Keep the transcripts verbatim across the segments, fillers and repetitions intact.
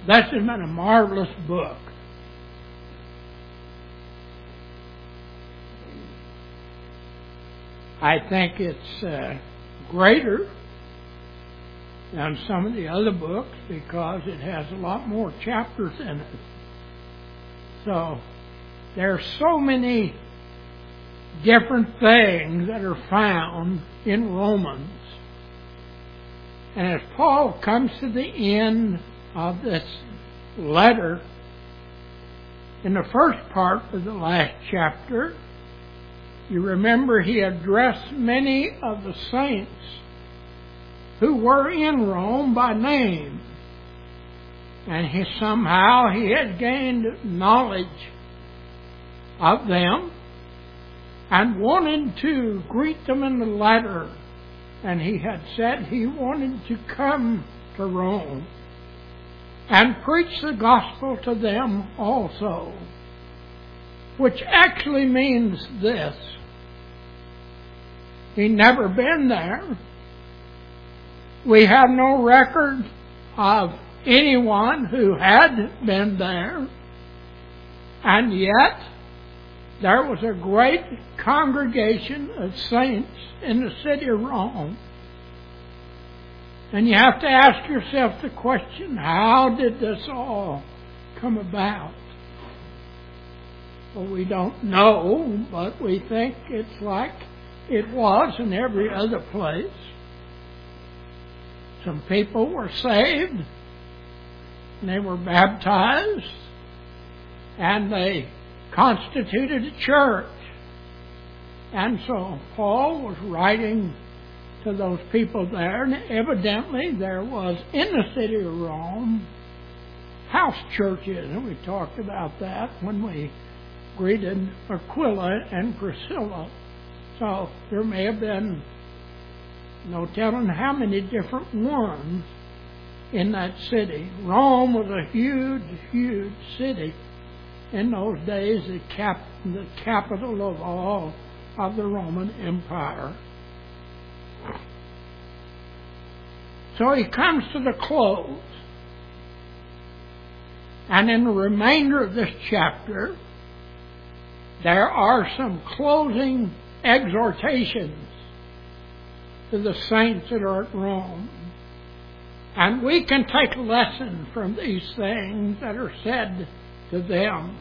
This has been a marvelous book. I think it's uh, greater than some of the other books because it has a lot more chapters in it. So there are so many different things that are found in Romans. And as Paul comes to the end of this letter, in the first part of the last chapter, you remember he addressed many of the saints who were in Rome by name. And he somehow he had gained knowledge of them and wanted to greet them in the letter. And he had said he wanted to come to Rome and preach the gospel to them also. Which actually means this. He'd never been there. We have no record of anyone who had been there. And yet, there was a great congregation of saints in the city of Rome. And you have to ask yourself the question, how did this all come about? Well, we don't know, but we think it's like it was in every other place. Some people were saved, and they were baptized, and they constituted a church. And so Paul was writing to those people there, and evidently there was in the city of Rome house churches, and we talked about that when we greeted Aquila and Priscilla. So there may have been no telling how many different ones in that city. Rome was a huge, huge city in those days, the, cap, the capital of all of the Roman Empire. So he comes to the close. And in the remainder of this chapter, there are some closing exhortations to the saints that are at Rome. And we can take a lesson from these things that are said to them.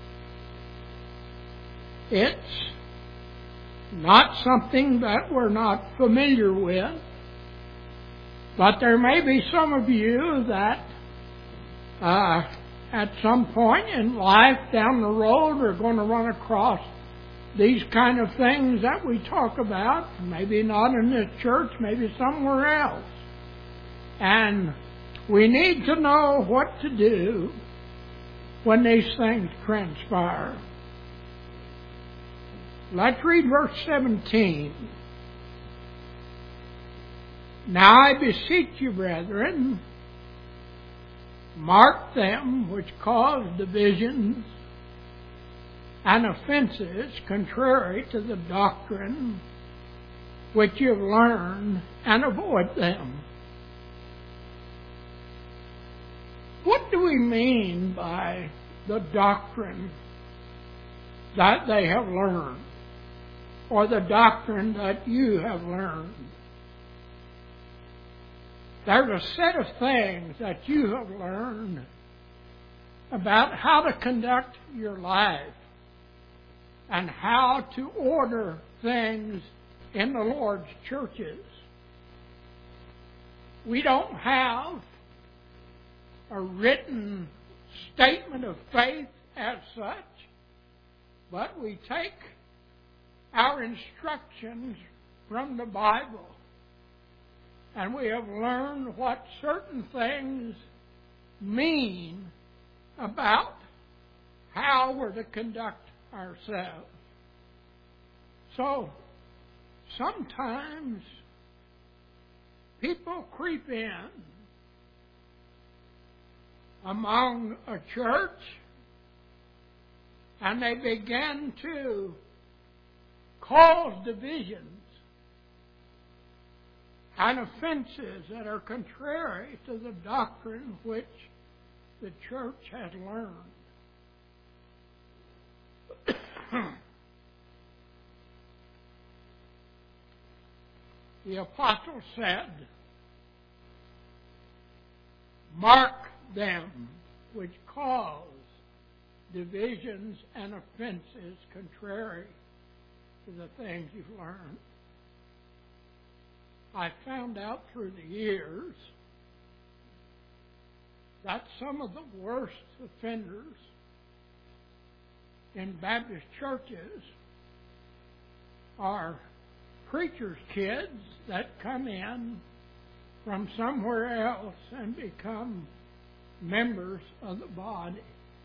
It's not something that we're not familiar with, but there may be some of you that uh, at some point in life down the road are going to run across these kind of things that we talk about, maybe not in this church, maybe somewhere else. And we need to know what to do when these things transpire. Let's read verse seventeen. Now I beseech you, brethren, mark them which cause divisions and offenses contrary to the doctrine which you have learned, and avoid them. What do we mean by the doctrine that they have learned, or the doctrine that you have learned? There's a set of things that you have learned about how to conduct your life and how to order things in the Lord's churches. We don't have a written statement of faith as such, but we take our instructions from the Bible, and we have learned what certain things mean about how we're to conduct ourselves. So, sometimes people creep in among a church and they begin to cause divisions and offenses that are contrary to the doctrine which the church had learned. The apostle said, "Mark them which cause divisions and offenses contrary to the things you've learned." I found out through the years that some of the worst offenders in Baptist churches are preachers' kids that come in from somewhere else and become members of the body.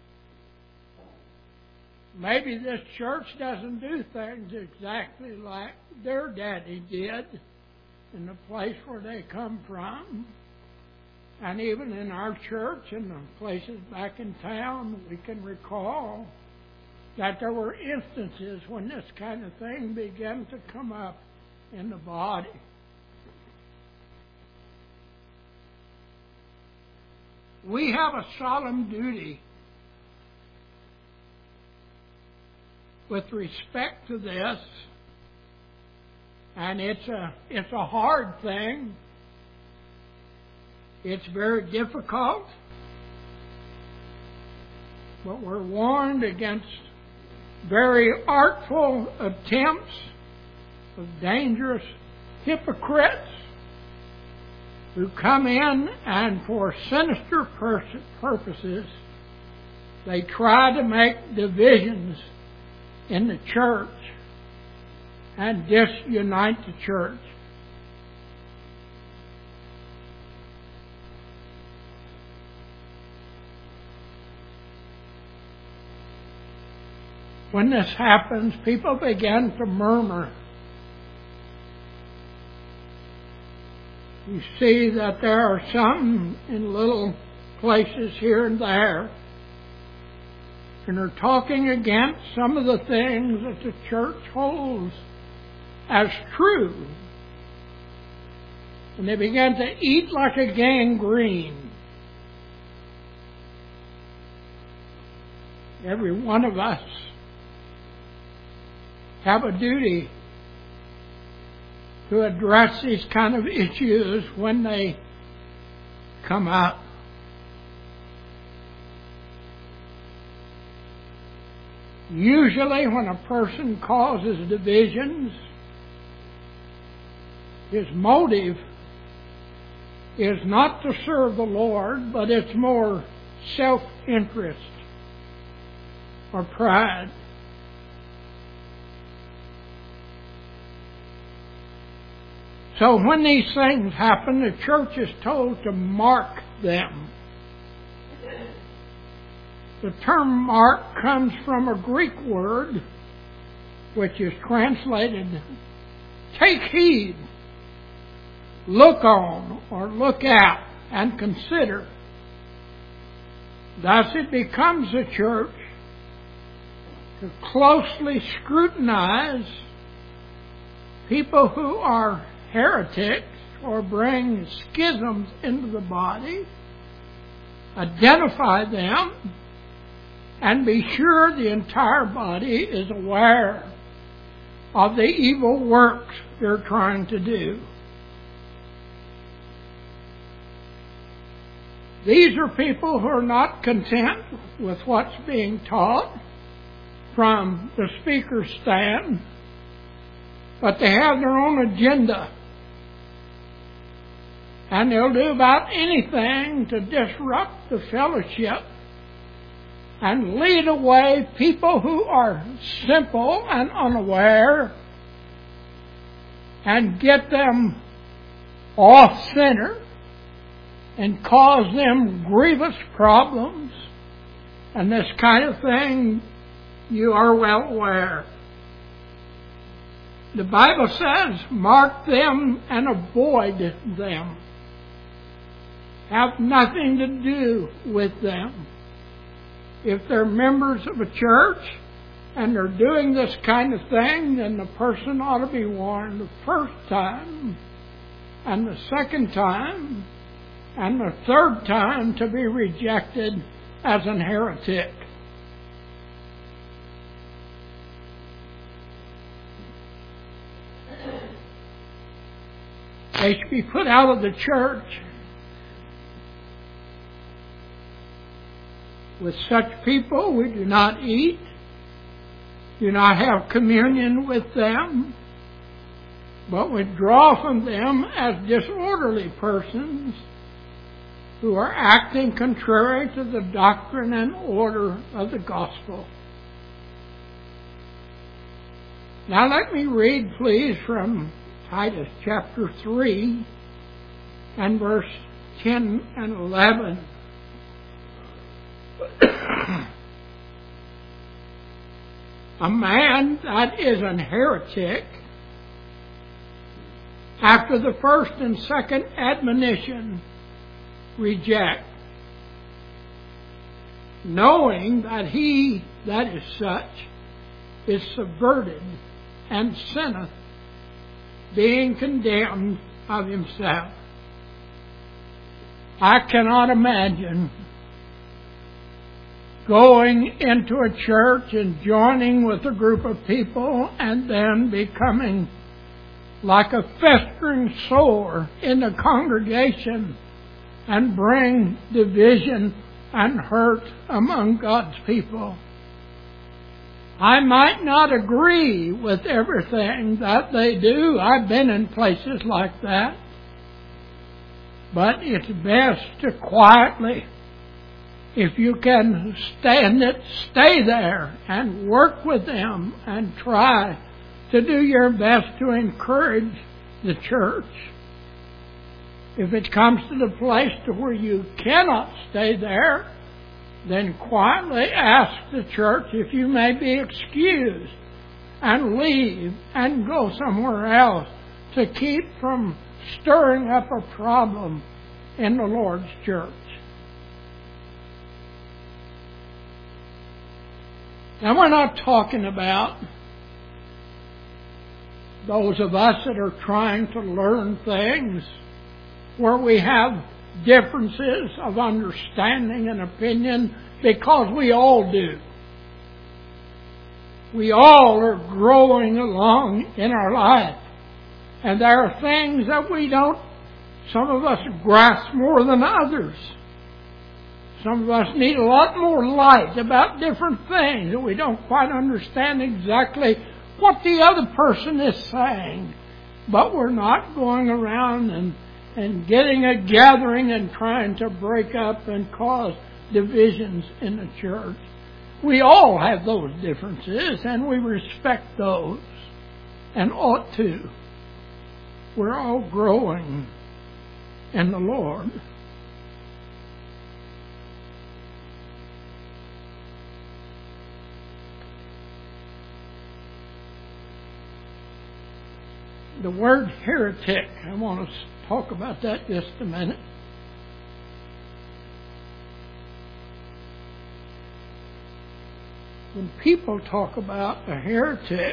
Maybe this church doesn't do things exactly like their daddy did in the place where they come from. And even in our church and the places back in town, we can recall that there were instances when this kind of thing began to come up in the body. We have a solemn duty with respect to this, and it's a it's a hard thing. It's very difficult, but we're warned against very artful attempts of dangerous hypocrites who come in and for sinister pers- purposes they try to make divisions in the church and disunite the church. When this happens, people begin to murmur. You see that there are some in little places here and there, and are talking against some of the things that the church holds as true. And they begin to eat like a gangrene. Every one of us have a duty to address these kind of issues when they come up. Usually when a person causes divisions, his motive is not to serve the Lord, but it's more self-interest or pride. So when these things happen, the church is told to mark them. The term mark comes from a Greek word which is translated take heed, look on, or look at, and consider. Thus it becomes the church to closely scrutinize people who are heretics or bring schisms into the body, identify them, and be sure the entire body is aware of the evil works they're trying to do. These are people who are not content with what's being taught from the speaker's stand, but they have their own agenda. And they'll do about anything to disrupt the fellowship and lead away people who are simple and unaware and get them off center and cause them grievous problems. And this kind of thing, you are well aware. The Bible says, mark them and avoid them. Have nothing to do with them. If they're members of a church and they're doing this kind of thing, then the person ought to be warned the first time and the second time and the third time to be rejected as an heretic. They should be put out of the church. With such people we do not eat, do not have communion with them, but withdraw from them as disorderly persons who are acting contrary to the doctrine and order of the gospel. Now let me read, please, from Titus chapter three and verse ten and eleven. A man that is an heretic, after the first and second admonition, reject, knowing that he that is such is subverted and sinneth, being condemned of himself. I cannot imagine going into a church and joining with a group of people and then becoming like a festering sore in the congregation and bring division and hurt among God's people. I might not agree with everything that they do. I've been in places like that. But it's best to quietly, if you can stand it, stay there and work with them and try to do your best to encourage the church. If it comes to the place to where you cannot stay there, then quietly ask the church if you may be excused and leave and go somewhere else to keep from stirring up a problem in the Lord's church. Now, we're not talking about those of us that are trying to learn things where we have differences of understanding and opinion, because we all do. We all are growing along in our life. And there are things that we don't, some of us grasp more than others. Some of us need a lot more light about different things, and we don't quite understand exactly what the other person is saying. But we're not going around and, and getting a gathering and trying to break up and cause divisions in the church. We all have those differences, and we respect those, and ought to. We're all growing in the Lord. The word heretic, I want to talk about that just a minute. When people talk about a heretic,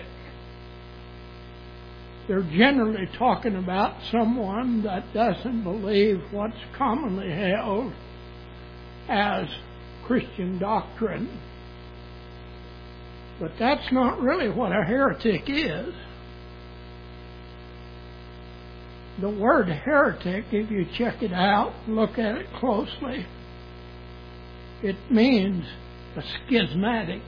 they're generally talking about someone that doesn't believe what's commonly held as Christian doctrine. But that's not really what a heretic is. The word heretic, if you check it out, look at it closely, it means a schismatic.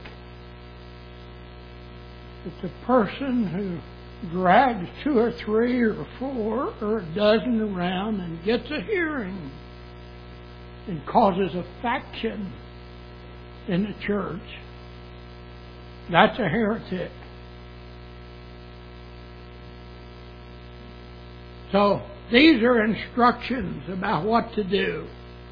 It's a person who drags two or three or four or a dozen around and gets a hearing and causes a faction in the church. That's a heretic. So these are instructions about what to do.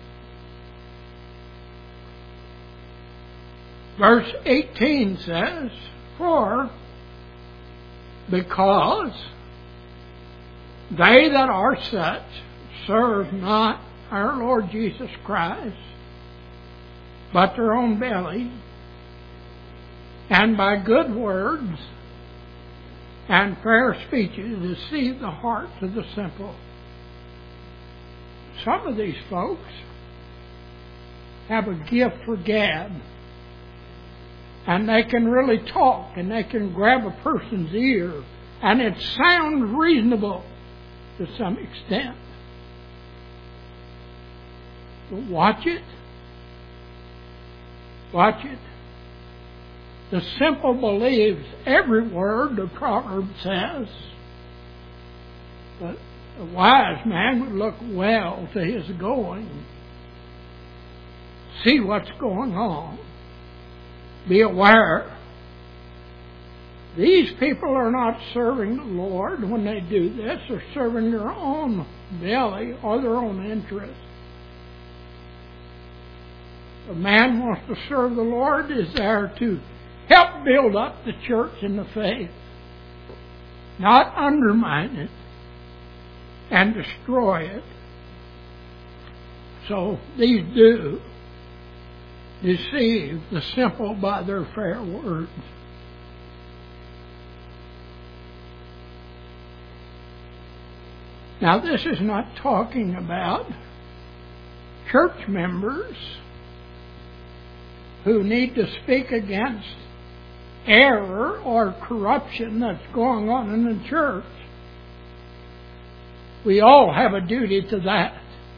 Verse eighteen says, "For because they that are such serve not our Lord Jesus Christ, but their own belly, and by good words and fair speeches deceive the hearts of the simple." some of these folks have a gift for gab. And they can really talk, and they can grab a person's ear, and it sounds reasonable to some extent. But watch it. Watch it. The simple believes every word the proverb says, but the wise man would look well to his going, see what's going on, be aware. These people are not serving the Lord when they do this. They're serving their own belly or their own interest. A man wants to serve the Lord is there to help build up the church in the faith, not undermine it and destroy it. So these do deceive the simple by their fair words. Now, this is not talking about church members who need to speak against error or corruption that's going on in the church. We all have a duty to that.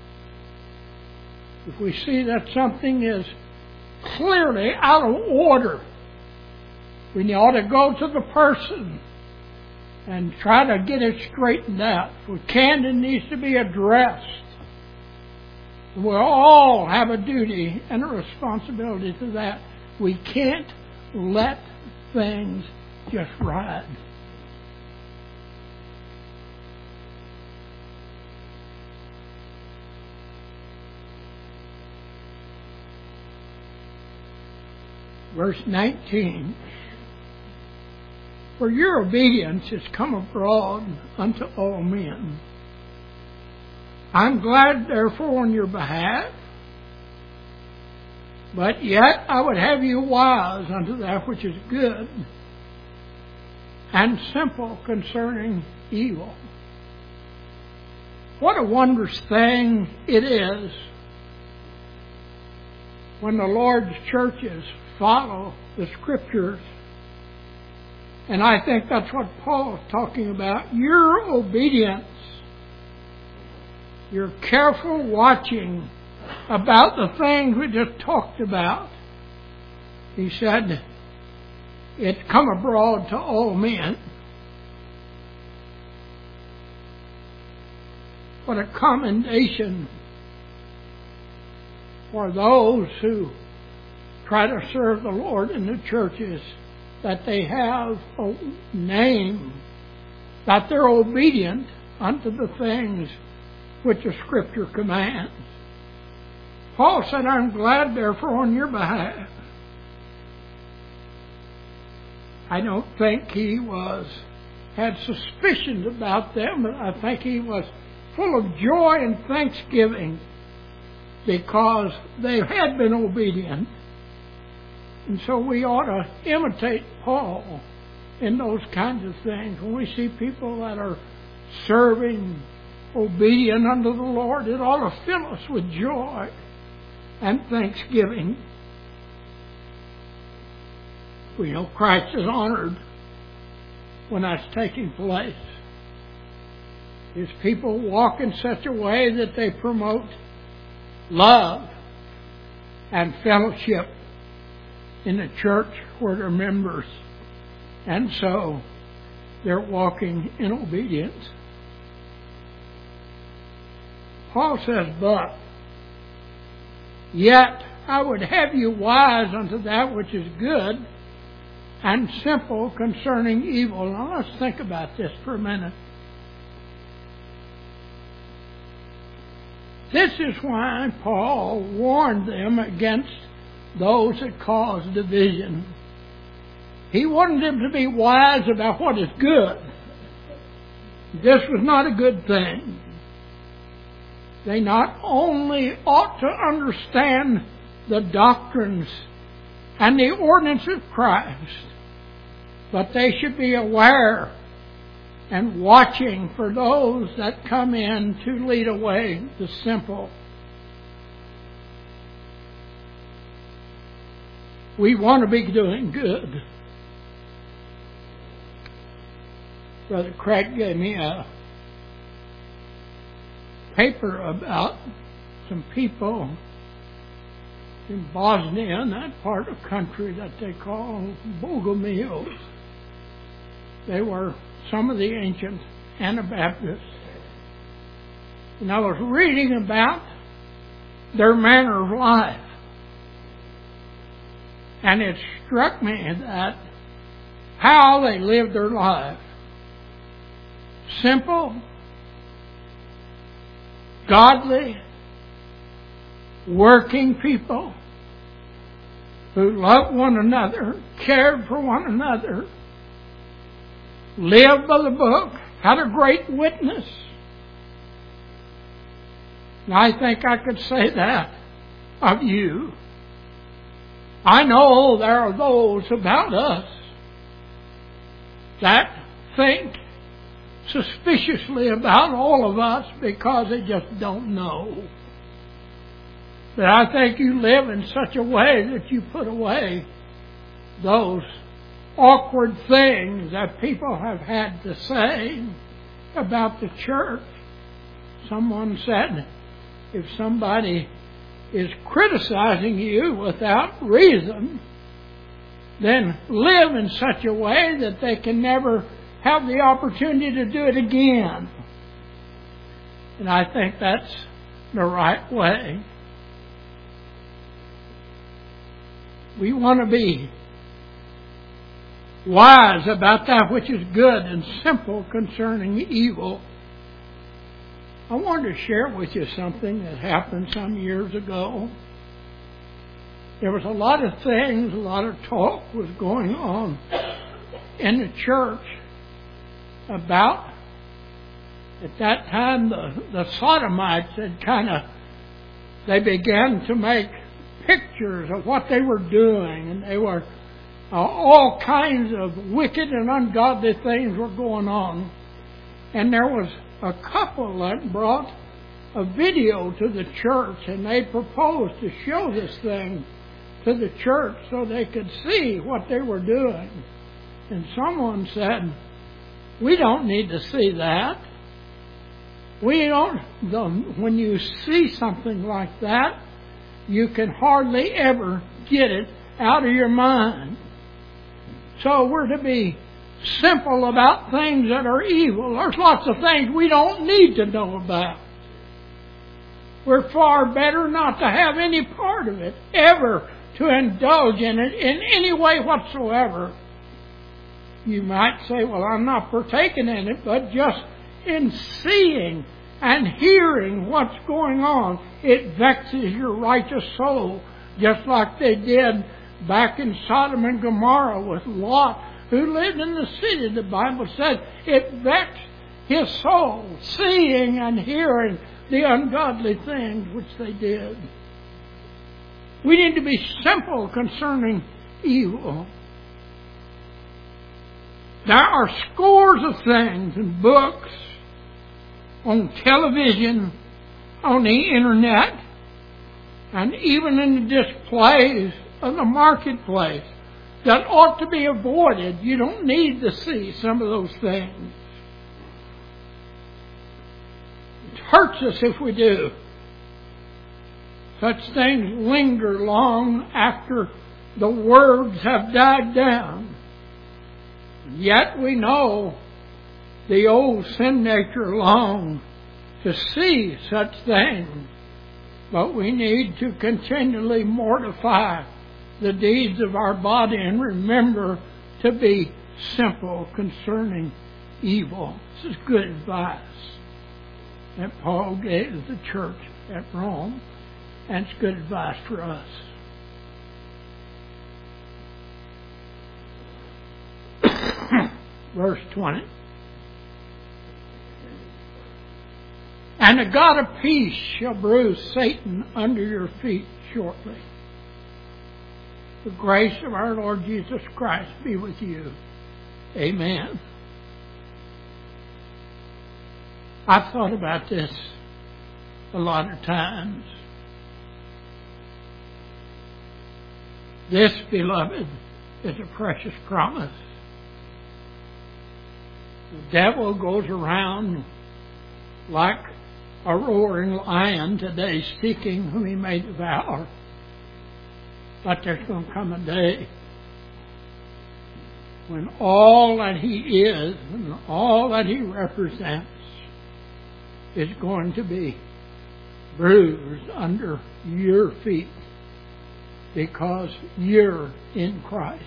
If we see that something is clearly out of order, we ought to go to the person and try to get it straightened out. If we can, it needs to be addressed. We all have a duty and a responsibility to that. We can't let things just ride. Verse nineteen. For your obedience is come abroad unto all men. I'm glad, therefore, on your behalf, but yet I would have you wise unto that which is good, and simple concerning evil. What a wondrous thing it is when the Lord's churches follow the Scriptures. And I think that's what Paul is talking about. Your obedience, your careful watching about the things we just talked about. He said, it's come abroad to all men. What a commendation for those who try to serve the Lord in the churches, that they have a name, that they're obedient unto the things which the Scripture commands. Paul said, I'm glad, therefore, on your behalf. I don't think he was had suspicions about them, but I think he was full of joy and thanksgiving because they had been obedient. And so we ought to imitate Paul in those kinds of things. When we see people that are serving, obedient unto the Lord, it ought to fill us with joy and thanksgiving. We know Christ is honored when that's taking place. His people walk in such a way that they promote love and fellowship in the church where they're members. And so they're walking in obedience. Paul says, but yet I would have you wise unto that which is good and simple concerning evil. Now let's think about this for a minute. This is why Paul warned them against those that cause division. He wanted them to be wise about what is good. This was not a good thing. They not only ought to understand the doctrines and the ordinance of Christ, but they should be aware and watching for those that come in to lead away the simple. We want to be doing good. Brother Craig gave me a paper about some people in Bosnia, in that part of the country that they call Bogomils. They were some of the ancient Anabaptists. And I was reading about their manner of life. And it struck me that how they lived their life. Simple, godly, working people who loved one another, cared for one another, lived by the book, had a great witness. And I think I could say that of you. I know there are those about us that think suspiciously about all of us because they just don't know. But I think you live in such a way that you put away those awkward things that people have had to say about the church. Someone said, if somebody is criticizing you without reason, then live in such a way that they can never have the opportunity to do it again. And I think that's the right way. We want to be wise about that which is good and simple concerning evil. I wanted to share with you something that happened some years ago. There was a lot of things, a lot of talk was going on in the church about, at that time, the, the sodomites had kind of, they began to make pictures of what they were doing, and they were, uh, all kinds of wicked and ungodly things were going on. And there was a couple that brought a video to the church, and they proposed to show this thing to the church so they could see what they were doing. And someone said, we don't need to see that. We don't, the, when you see something like that, you can hardly ever get it out of your mind. So we're to be simple about things that are evil. There's lots of things we don't need to know about. We're far better not to have any part of it, ever to indulge in it in any way whatsoever. You might say, well, I'm not partaking in it, but just in seeing and hearing what's going on, it vexes your righteous soul, just like they did back in Sodom and Gomorrah with Lot, who lived in the city. The Bible said it vexed his soul, seeing and hearing the ungodly things which they did. We need to be simple concerning evil. There are scores of things in books, on television, on the internet, and even in the displays of the marketplace that ought to be avoided. You don't need to see some of those things. It hurts us if we do. Such things linger long after the words have died down. Yet we know the old sin nature longs to see such things. But we need to continually mortify the deeds of our body and remember to be simple concerning evil. This is good advice that Paul gave the church at Rome, and it's good advice for us. Verse twenty. And the God of peace shall bruise Satan under your feet shortly. The grace of our Lord Jesus Christ be with you. Amen. I've thought about this a lot of times. This, beloved, is a precious promise. The devil goes around like a roaring lion today, seeking whom he may devour. But there's going to come a day when all that he is and all that he represents is going to be bruised under your feet because you're in Christ.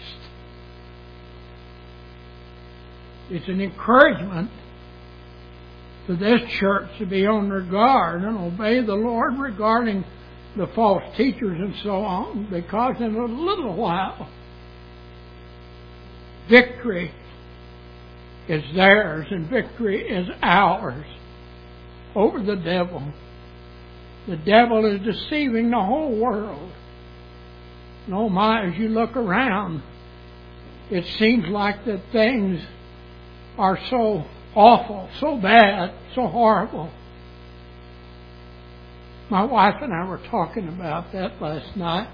It's an encouragement to this church to be on their guard and obey the Lord regarding the false teachers and so on, because in a little while victory is theirs and victory is ours over the devil. The devil is deceiving the whole world. And oh my, as you look around, it seems like that things are so awful, so bad, so horrible. My wife and I were talking about that last night.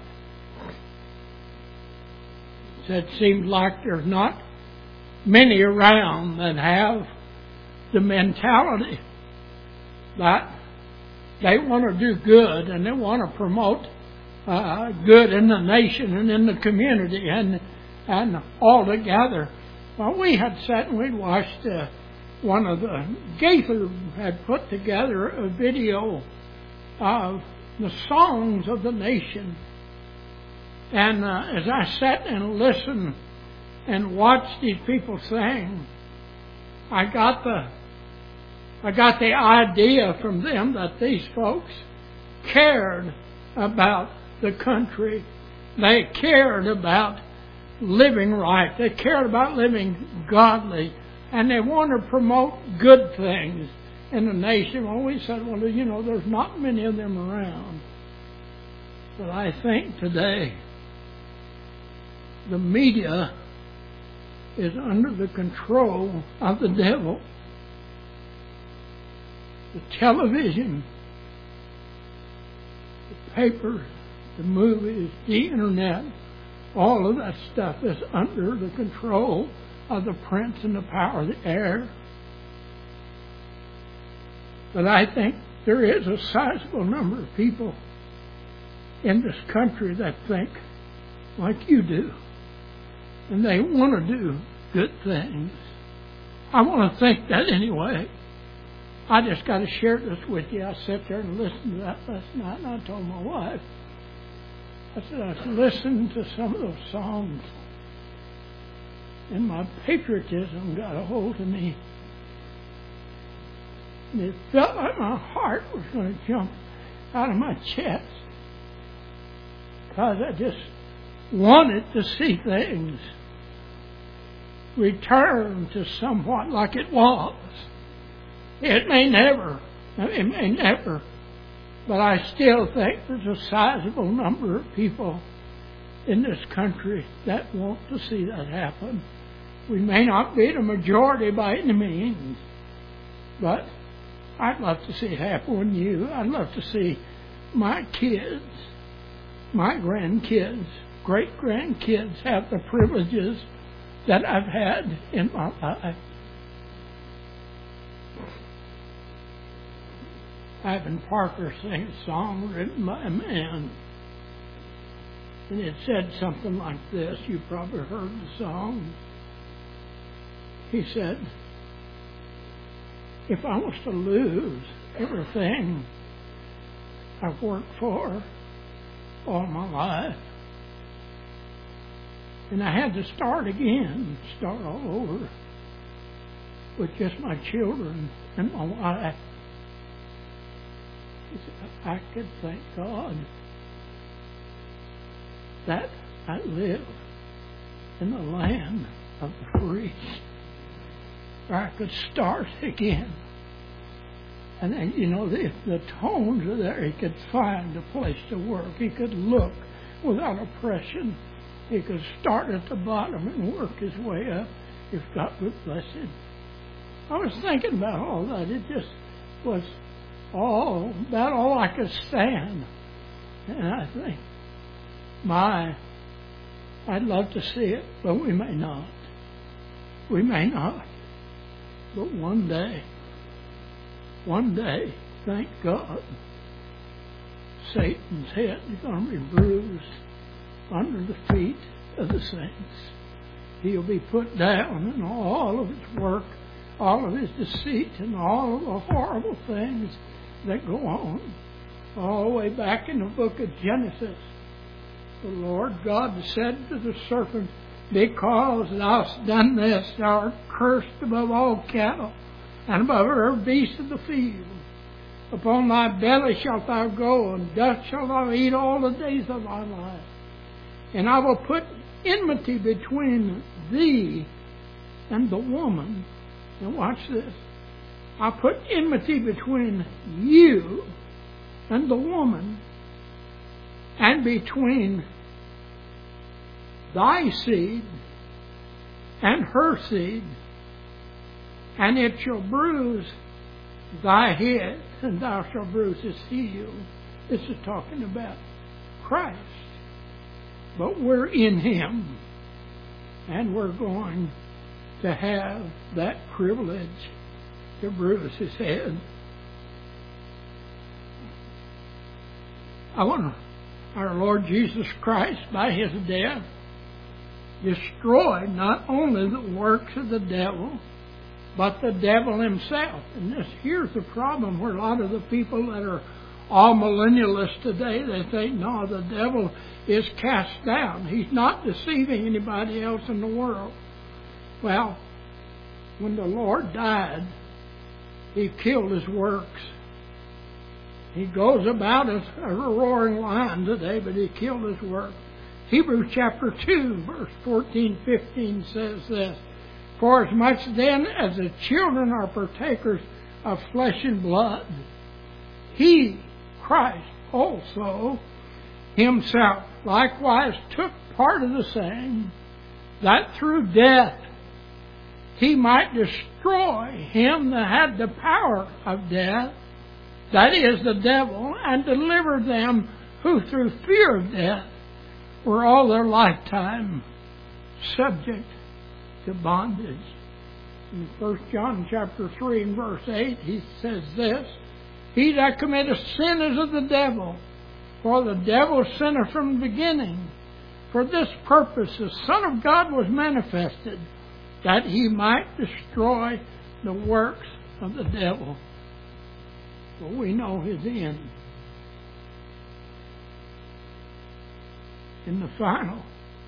It seems like there's not many around that have the mentality that they want to do good and they want to promote uh, good in the nation and in the community and and all together. Well, we had sat and we'd watched uh, one of the Gaither had put together a video of the songs of the nation. And uh, as I sat and listened and watched these people sing, I got the I got the idea from them that these folks cared about the country. They cared about living right. They cared about living godly. And they want to promote good things in the nation. Well, we said, well, you know, there's not many of them around. But I think today the media is under the control of the devil. The television, the paper, the movies, the internet, all of that stuff is under the control of the prince and the power of the air. But I think there is a sizable number of people in this country that think like you do. And they want to do good things. I want to think that anyway. I just got to share this with you. I sat there and listened to that last night, and I told my wife, I said, I listened to some of those songs, and my patriotism got a hold of me. And it felt like my heart was going to jump out of my chest, because I just wanted to see things return to somewhat like it was. It may never, it may never, but I still think there's a sizable number of people in this country that want to see that happen. We may not be the majority by any means, but I'd love to see it happen with you. I'd love to see my kids, my grandkids, great-grandkids have the privileges that I've had in my life. Ivan Parker sang a song written by a man, and it said something like this. You probably heard the song. He said, if I was to lose everything I've worked for all my life, and I had to start again, start all over with just my children and my wife, he said, I could thank God that I live in the land of the free, where I could start again. And then, you know, if the tones are there, he could find a place to work. He could look without oppression. He could start at the bottom and work his way up if God would bless him. I was thinking about all that. It just was all about all I could stand. And I think, my, I'd love to see it, but we may not. We may not. But one day, one day, thank God, Satan's head is going to be bruised under the feet of the saints. He'll be put down, and all of his work, all of his deceit, and all of the horrible things that go on. All the way back in the book of Genesis, the Lord God said to the serpent, because thou hast done this, thou art cursed above all cattle, and above every beast of the field. Upon thy belly shalt thou go, and dust shalt thou eat all the days of thy life. And I will put enmity between thee and the woman. Now watch this. I'll put enmity between you and the woman, and between thy seed and her seed, and it shall bruise thy head, and thou shalt bruise his heel. This is talking about Christ. But we're in him, and we're going to have that privilege to bruise his head. I want our Lord Jesus Christ, by his death, destroyed not only the works of the devil, but the devil himself. And this, here's the problem where a lot of the people that are all millennialists today, they think, no, the devil is cast down. He's not deceiving anybody else in the world. Well, when the Lord died, he killed his works. He goes about as a roaring lion today, but he killed his work. Hebrews chapter two, verse fourteen, fifteen says this, for as much then as the children are partakers of flesh and blood, he, Christ, also himself likewise took part of the same, that through death he might destroy him that had the power of death, that is, the devil, and deliver them who through fear of death were all their lifetime subject to bondage. In First John chapter three and verse eight, he says this, he that committeth sin is of the devil, for the devil sinned from the beginning. For this purpose the Son of God was manifested, that he might destroy the works of the devil. Well, we know his end. In the final,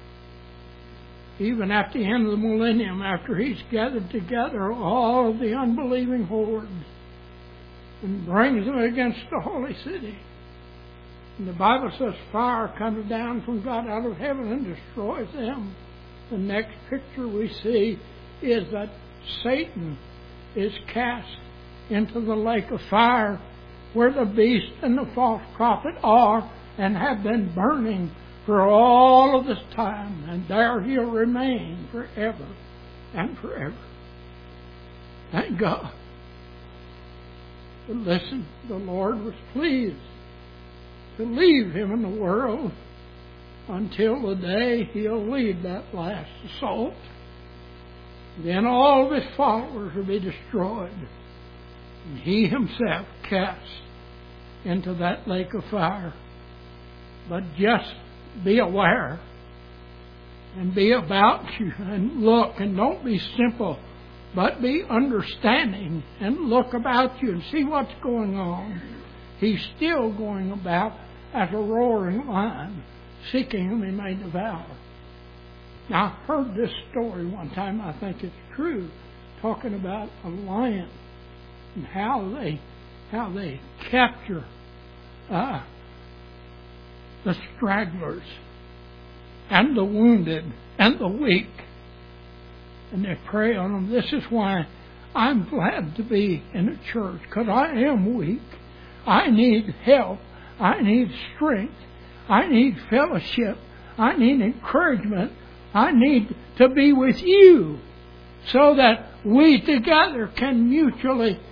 even at the end of the millennium, after he's gathered together all of the unbelieving horde and brings them against the holy city. And the Bible says fire comes down from God out of heaven and destroys them. The next picture we see is that Satan is cast into the lake of fire where the beast and the false prophet are and have been burning for all of this time. And there he'll remain forever and forever. Thank God. But listen, the Lord was pleased to leave him in the world until the day he'll lead that last assault. Then all of his followers will be destroyed, and he himself cast into that lake of fire. But just be aware and be about you and look, and don't be simple, but be understanding and look about you and see what's going on. He's still going about as a roaring lion, seeking whom he may devour. Now, I heard this story one time, I think it's true, talking about a lion and how they how they capture uh, the stragglers and the wounded and the weak, and they prey on them. This is why I'm glad to be in a church, because I am weak. I need help. I need strength. I need fellowship. I need encouragement. I need to be with you so that we together can mutually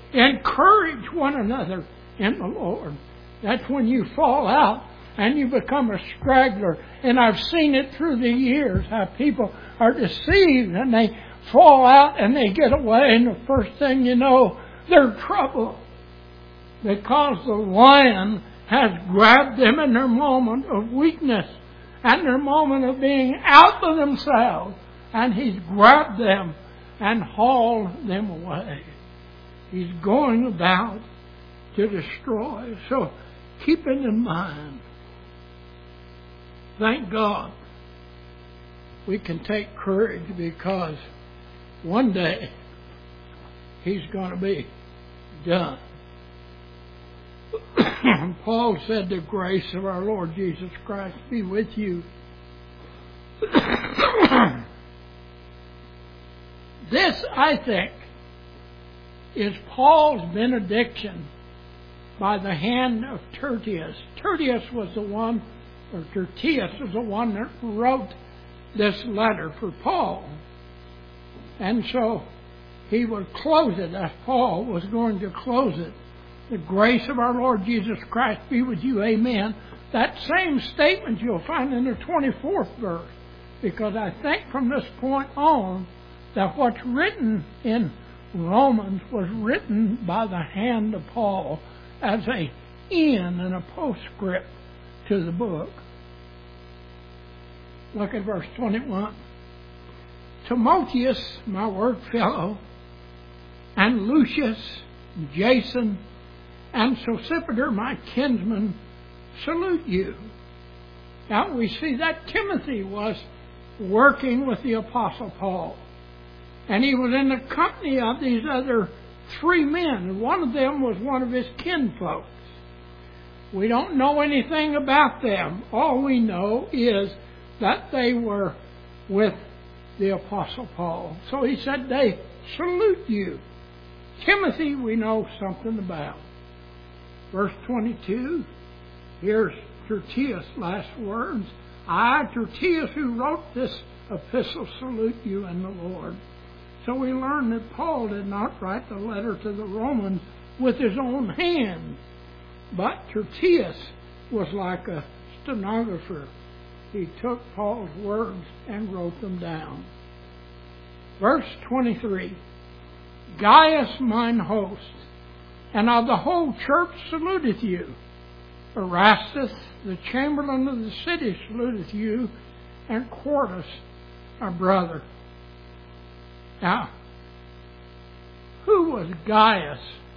Encourage one another in the Lord. That's when you fall out and you become a straggler. And I've seen it through the years, how people are deceived and they fall out and they get away, and the first thing you know, they're in trouble. Because the lion has grabbed them in their moment of weakness and their moment of being out of themselves, and he's grabbed them and hauled them away. He's going about to destroy. So keep it in mind. Thank God we can take courage, because one day he's going to be done. Paul said, the grace of our Lord Jesus Christ be with you. This, I think, is Paul's benediction by the hand of Tertius. Tertius was the one, or Tertius was the one that wrote this letter for Paul. And so he would close it as Paul was going to close it. The grace of our Lord Jesus Christ be with you, amen. That same statement you'll find in the twenty-fourth verse. Because I think from this point on that what's written in Romans was written by the hand of Paul as a in and a postscript to the book. Look at verse twenty-one. Timotheus, my work fellow, and Lucius, Jason, and Sosipater, my kinsman, salute you. Now we see that Timothy was working with the Apostle Paul. And he was in the company of these other three men. And one of them was one of his kinfolks. We don't know anything about them. All we know is that they were with the Apostle Paul. So he said, they salute you. Timothy, we know something about. Verse twenty-two, here's Tertius' last words. I, Tertius, who wrote this epistle, salute you in the Lord. So we learn that Paul did not write the letter to the Romans with his own hand. But Tertius was like a stenographer. He took Paul's words and wrote them down. Verse twenty-three. Gaius mine host, and of the whole church saluteth you. Erastus, the chamberlain of the city, saluteth you, and Quartus, our brother. Now, who was Gaius?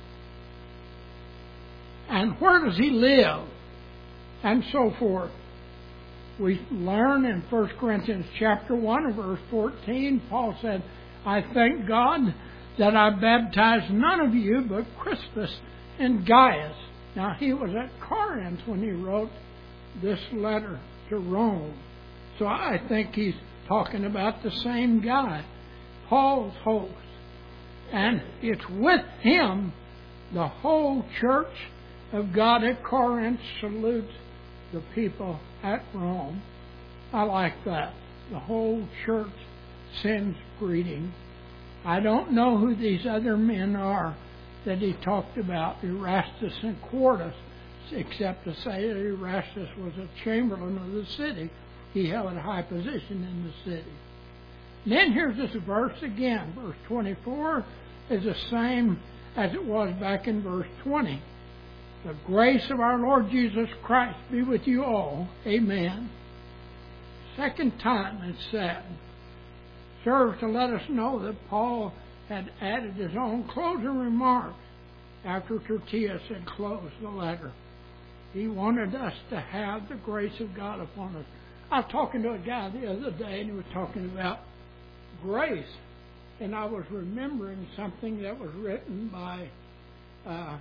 And where does he live? And so forth. We learn in First Corinthians chapter one, verse fourteen, Paul said, I thank God that I baptized none of you but Crispus and Gaius. Now, he was at Corinth when he wrote this letter to Rome. So I think he's talking about the same guy, Paul's host. And it's with him the whole church of God at Corinth salutes the people at Rome. I like that. The whole church sends greeting. I don't know who these other men are that he talked about, Erastus and Quartus, except to say that Erastus was a chamberlain of the city. He held a high position in the city. And then here's this verse again. Verse twenty-four is the same as it was back in verse twenty. The grace of our Lord Jesus Christ be with you all. Amen. Second time it's said. Serves to let us know that Paul had added his own closing remarks after Tertius had closed the letter. He wanted us to have the grace of God upon us. I was talking to a guy the other day, and he was talking about grace. And I was remembering something that was written by uh,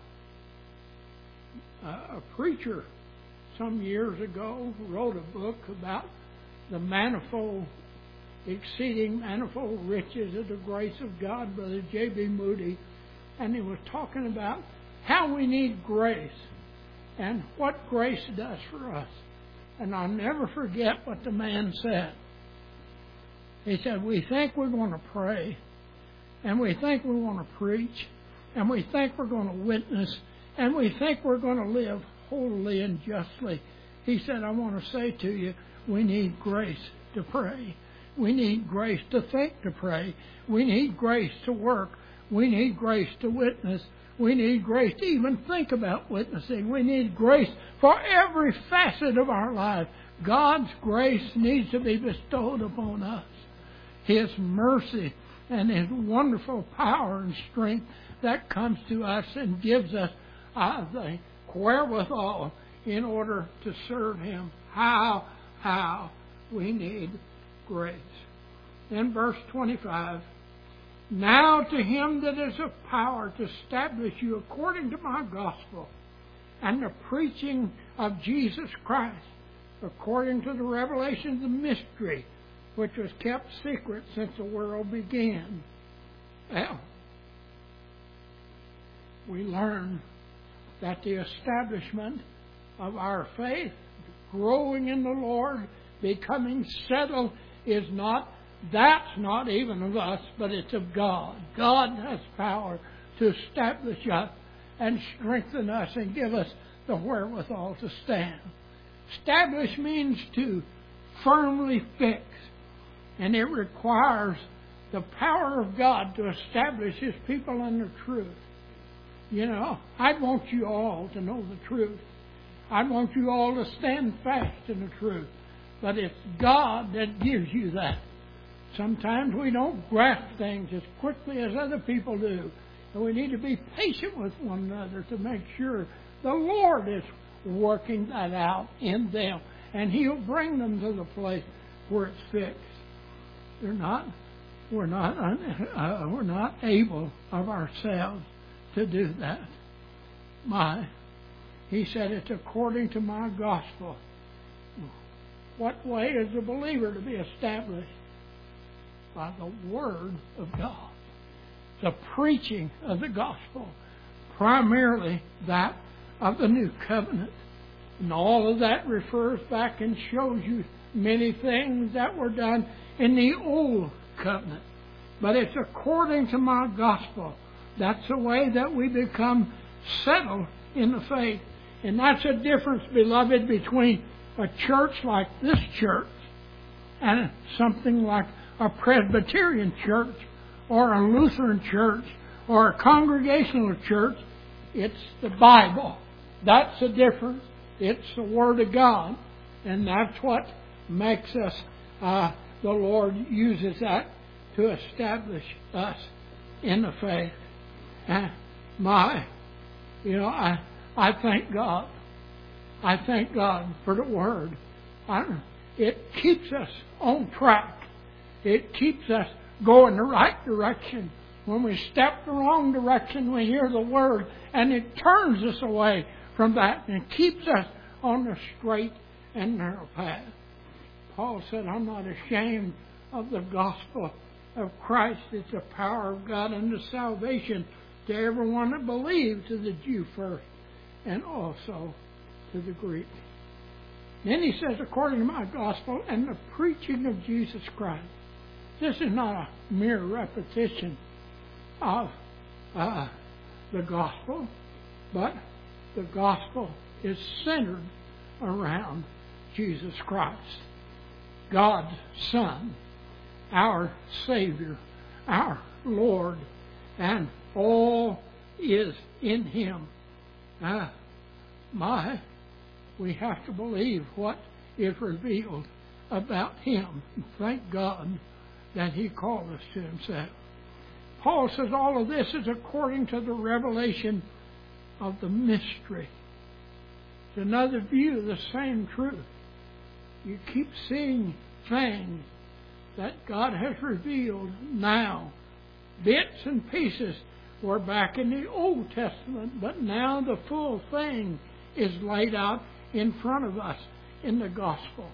a preacher some years ago, who wrote a book about the manifold, exceeding manifold riches of the grace of God, Brother J B Moody. And he was talking about how we need grace and what grace does for us. And I'll never forget what the man said. He said, we think we're going to pray, and we think we want to preach, and we think we're going to witness, and we think we're going to live holily and justly. He said, I want to say to you, we need grace to pray. We need grace to think to pray. We need grace to work. We need grace to witness. We need grace to even think about witnessing. We need grace for every facet of our life. God's grace needs to be bestowed upon us. His mercy and His wonderful power and strength that comes to us and gives us uh, the wherewithal in order to serve Him. How, how we need grace. In verse twenty-five, now to Him that is of power to establish you according to my gospel and the preaching of Jesus Christ, according to the revelation of the mystery, which was kept secret since the world began. Well, we learn that the establishment of our faith, growing in the Lord, becoming settled, is not, that's not even of us, but it's of God. God has power to establish us and strengthen us and give us the wherewithal to stand. Establish means to firmly fix, and it requires the power of God to establish His people in the truth. You know, I want you all to know the truth. I want you all to stand fast in the truth. But it's God that gives you that. Sometimes we don't grasp things as quickly as other people do. And we need to be patient with one another to make sure the Lord is working that out in them. And He'll bring them to the place where it's fixed. They're not, we're not, uh, we're not able of ourselves to do that. My, He said it's according to my gospel. What way is the believer to be established? By the Word of God. The preaching of the gospel. Primarily that of the new covenant. And all of that refers back and shows you many things that were done in the old covenant. But it's according to my gospel. That's the way that we become settled in the faith. And that's a difference, beloved, between a church like this church and something like a Presbyterian church or a Lutheran church or a Congregational church. It's the Bible. That's the difference. It's the Word of God. And that's what makes us, uh, the Lord uses that to establish us in the faith. And my, you know, I, I thank God. I thank God for the Word. I, it keeps us on track. It keeps us going the right direction. When we step the wrong direction, we hear the Word, and it turns us away from that and keeps us on the straight and narrow path. Paul said, I'm not ashamed of the gospel of Christ. It's the power of God unto salvation to everyone that believes, to the Jew first, and also to the Greek. Then he says, according to my gospel and the preaching of Jesus Christ. This is not a mere repetition of uh, the gospel, but the gospel is centered around Jesus Christ, God's Son, our Savior, our Lord, and all is in Him. Uh, my, we have to believe what is revealed about Him. Thank God that He called us to Himself. Paul says all of this is according to the revelation of the mystery. It's another view of the same truth. You keep seeing things that God has revealed now. Bits and pieces were back in the Old Testament, but now the full thing is laid out in front of us in the gospel.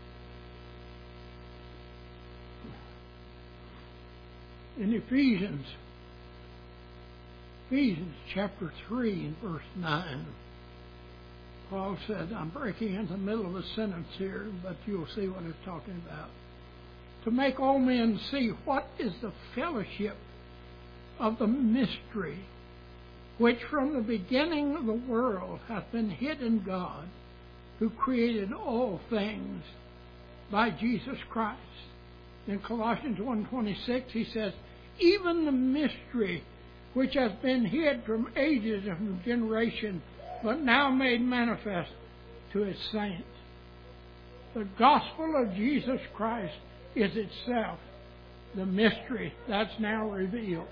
In Ephesians, Ephesians chapter three and verse nine, Paul said, I'm breaking into the middle of a sentence here, but you'll see what I'm talking about. To make all men see what is the fellowship of the mystery which from the beginning of the world hath been hid in God, who created all things by Jesus Christ. In Colossians one twenty-six, he says, even the mystery which has been hid from ages and from generation, but now made manifest to his saints. The gospel of Jesus Christ is itself the mystery that's now revealed.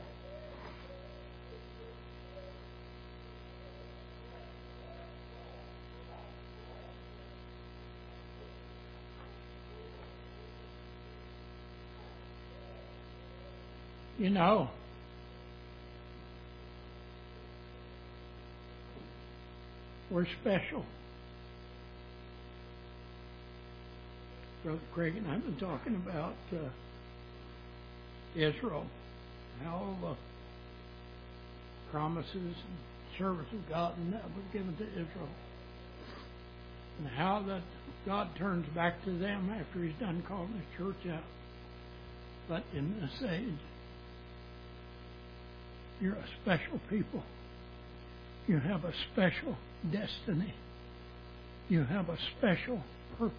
You know, we're special. Brother Craig and I have been talking about uh, Israel, how all the promises and service of God and that was given to Israel, and how that God turns back to them after He's done calling His church out. But in this age, you're a special people. You have a special destiny. You have a special purpose.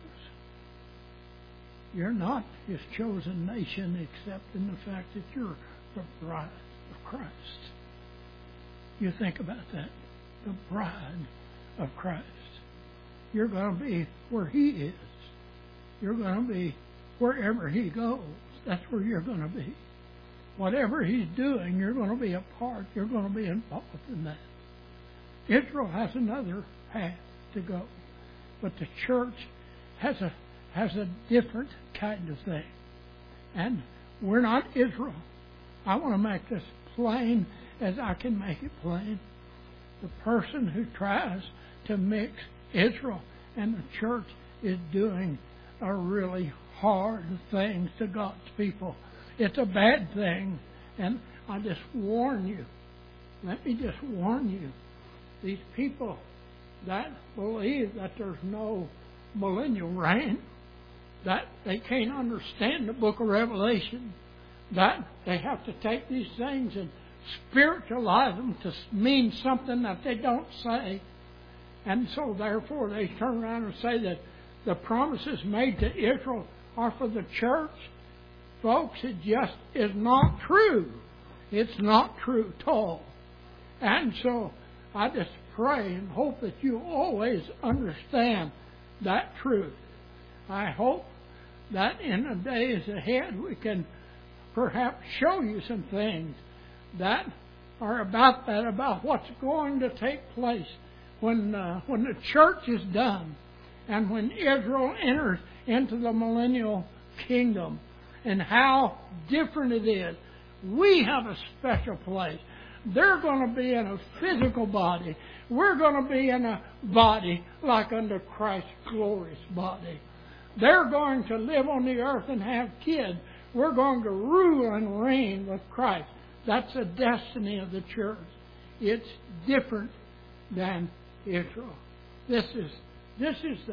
You're not His chosen nation except in the fact that you're the bride of Christ. You think about that. The bride of Christ. You're going to be where He is. You're going to be wherever He goes. That's where you're going to be. Whatever He's doing, you're going to be a part. You're going to be involved in that. Israel has another path to go. But the church has a has a different kind of thing. And we're not Israel. I want to make this plain as I can make it plain. The person who tries to mix Israel and the church is doing a really hard thing to God's people. It's a bad thing. And I just warn you. Let me just warn you. These people that believe that there's no millennial reign, that they can't understand the book of Revelation, that they have to take these things and spiritualize them to mean something that they don't say. And so therefore they turn around and say that the promises made to Israel are for the church. Folks, it just is not true. It's not true at all. And so I just pray and hope that you always understand that truth. I hope that in the days ahead we can perhaps show you some things that are about that, about what's going to take place when uh, when the church is done and when Israel enters into the millennial kingdom, and how different it is. We have a special place. They're going to be in a physical body. We're going to be in a body like unto Christ's glorious body. They're going to live on the earth and have kids. We're going to rule and reign with Christ. That's the destiny of the church. It's different than Israel. This is this is the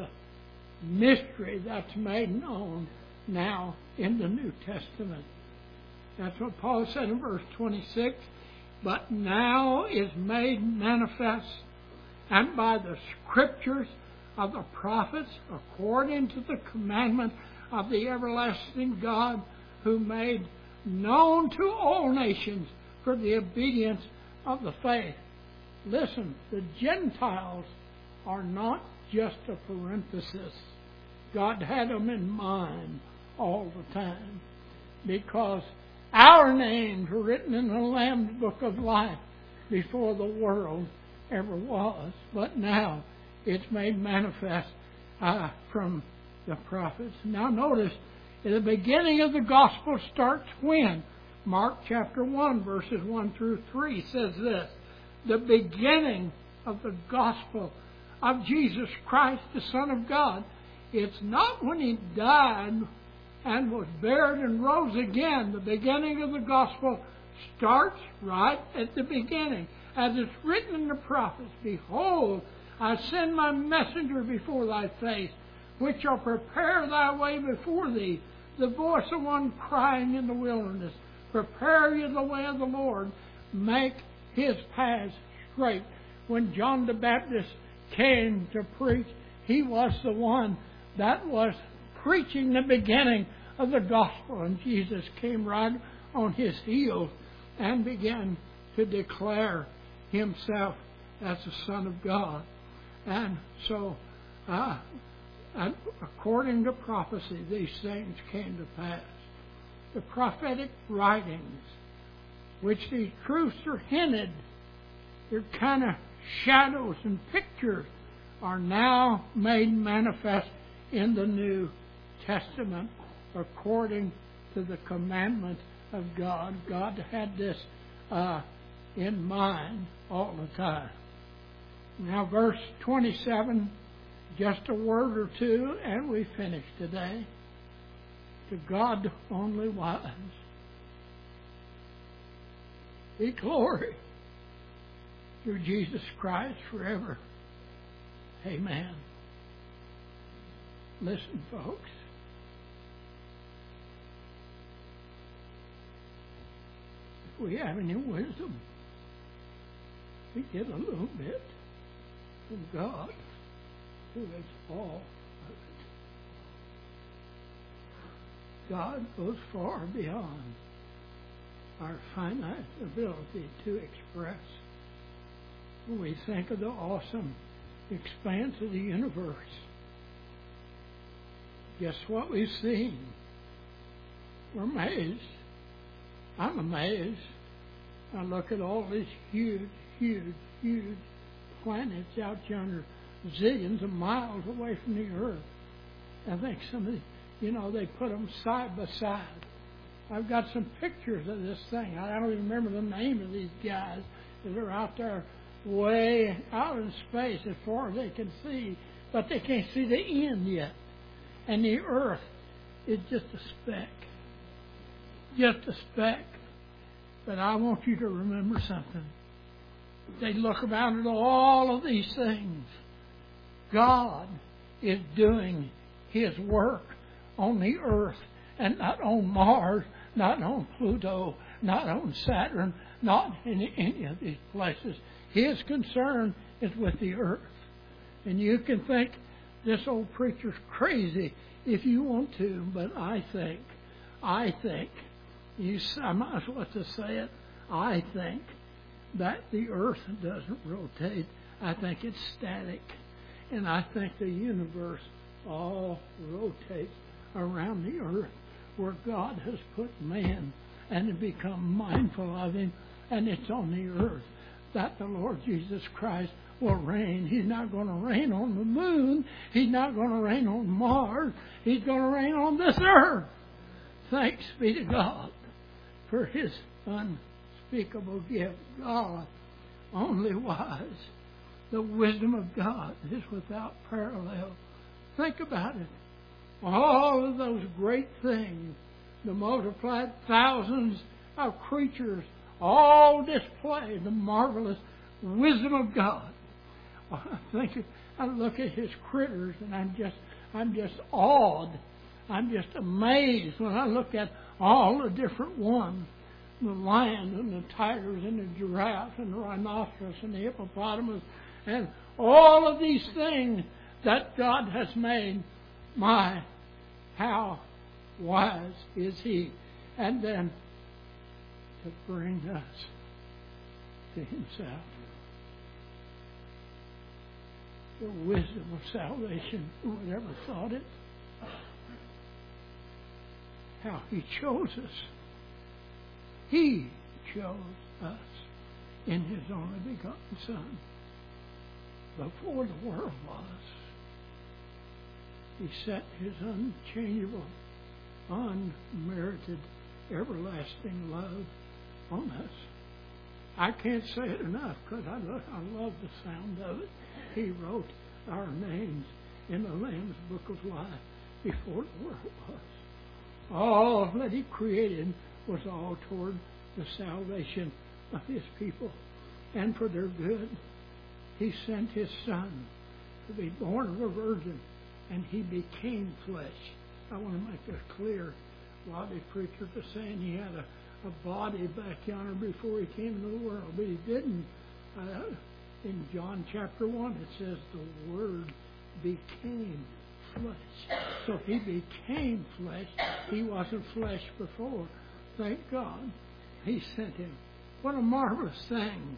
mystery that's made known now in the New Testament. That's what Paul said in verse twenty-six. But now is made manifest, and by the scriptures of the prophets, according to the commandment of the everlasting God, who made known to all nations for the obedience of the faith. Listen, the Gentiles are not just a parenthesis. God had them in mind all the time, because our names were written in the Lamb's Book of Life before the world ever was. But now it's made manifest uh, from the prophets. Now notice, at the beginning of the gospel starts when? Mark chapter one, verses one through three says this. The beginning of the gospel of Jesus Christ, the Son of God. It's not when He died and was buried and rose again. The beginning of the gospel starts right at the beginning. As it's written in the prophets, behold, I send my messenger before thy face, which shall prepare thy way before thee. The voice of one crying in the wilderness, prepare ye the way of the Lord, make His paths great. When John the Baptist came to preach, he was the one that was preaching the beginning of the gospel. And Jesus came right on his heels and began to declare himself as the Son of God. And so, uh, and according to prophecy, these things came to pass. The prophetic writings, which these truths are hinted, they're kind of shadows and pictures, are now made manifest in the New Testament according to the commandment of God. God had this uh, in mind all the time. Now, verse twenty-seven, just a word or two, and we finish today. To God only wise be glory through Jesus Christ forever. Amen. Listen, folks. If we have any wisdom, we get a little bit from God, who is all of it. God goes far beyond our finite ability to express. When we think of the awesome expanse of the universe, guess what we've seen? We're amazed. I'm amazed. I look at all these huge, huge, huge planets out yonder, zillions of miles away from the Earth. I think some of the, you know, they put them side by side. I've got some pictures of this thing. I don't even remember the name of these guys that are out there way out in space as far as they can see, but they can't see the end yet. And the Earth is just a speck. Just a speck. But I want you to remember something. They look around at all of these things. God is doing His work on the Earth and not on Mars, not on Pluto, not on Saturn, not in any of these places. His concern is with the Earth. And you can think this old preacher's crazy if you want to, but I think, I think, you, I might as well just say it, I think that the Earth doesn't rotate. I think it's static. And I think the universe all rotates around the Earth where God has put man and to become mindful of Him, and it's on the Earth that the Lord Jesus Christ will reign. He's not going to reign on the moon. He's not going to reign on Mars. He's going to reign on this earth. Thanks be to God for His unspeakable gift. God, only wise. The wisdom of God is without parallel. Think about it. All of those great things, the multiplied thousands of creatures, all display the marvelous wisdom of God. I think I look at His critters and I'm just I'm just awed. I'm just amazed when I look at all the different ones. The lions and the tigers and the giraffe and the rhinoceros and the hippopotamus and all of these things that God has made. My, how wise is He. And then to bring us to Himself. The wisdom of salvation. Who would ever thought it? How He chose us. He chose us in His only begotten Son. Before the world was, He set His unchangeable, unmerited, everlasting love on us. I can't say it enough because I love, I love the sound of it. He wrote our names in the Lamb's Book of Life before the world was. All that He created was all toward the salvation of His people and for their good. He sent His Son to be born of a virgin, and He became flesh. I want to make this clear. A lot of these preachers are saying He had a, a body back yonder before He came into the world, but He didn't. Uh, in John chapter one, it says the Word became flesh. So he became flesh. He wasn't flesh before. Thank God he sent him. What a marvelous thing.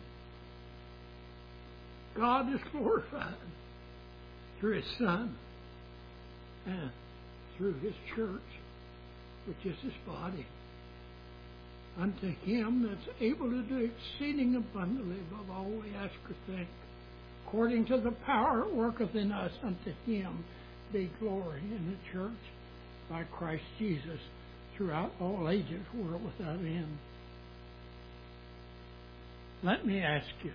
God is glorified through his Son and through his church, which is his body. Unto him that's able to do exceeding abundantly above all we ask or think, according to the power that worketh in us, unto him be glory in the church by Christ Jesus throughout all ages, world without end. Let me ask you.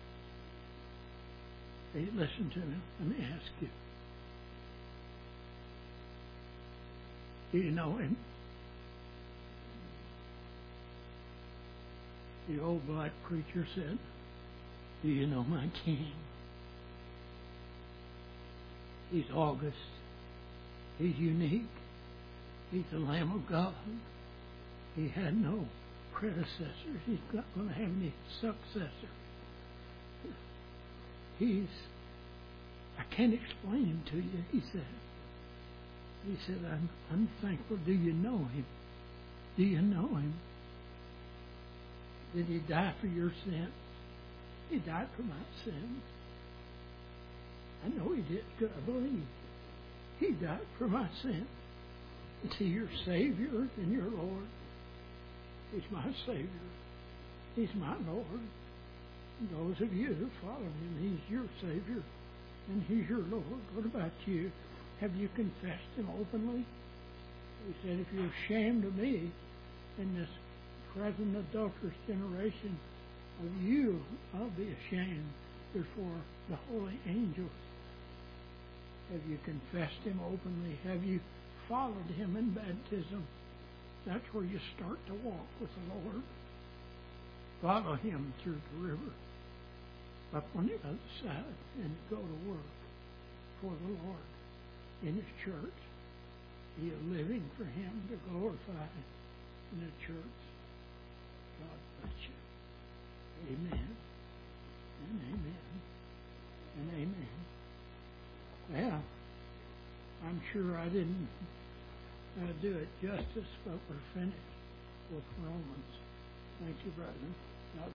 Hey, listen to me. Let me ask you. Do you know him? The old black preacher said, do you know my King? He's August. He's unique. He's the Lamb of God. He had no predecessor. He's not going to have any successor. He's, I can't explain him to you, he said. He said, I'm unthankful. Do you know him? Do you know him? Did he die for your sins? He died for my sins. I know he did, because I believe. He died for my sins. Is he your Savior and your Lord? He's my Savior. He's my Lord. And those of you who follow him, he's your Savior and he's your Lord. What about you? Have you confessed him openly? He said, if you're ashamed of me in this present adulterous generation, of you I'll be ashamed before the holy angels. Have you confessed him openly? Have you followed him in baptism? That's where you start to walk with the Lord. Follow him through the river, up on the other side, and go to work for the Lord in his church. Be a living for him to glorify in the church. God bless you. Amen. And amen. And amen. Well, I'm sure I didn't uh, do it justice, but we're finished with Romans. Thank you, brethren.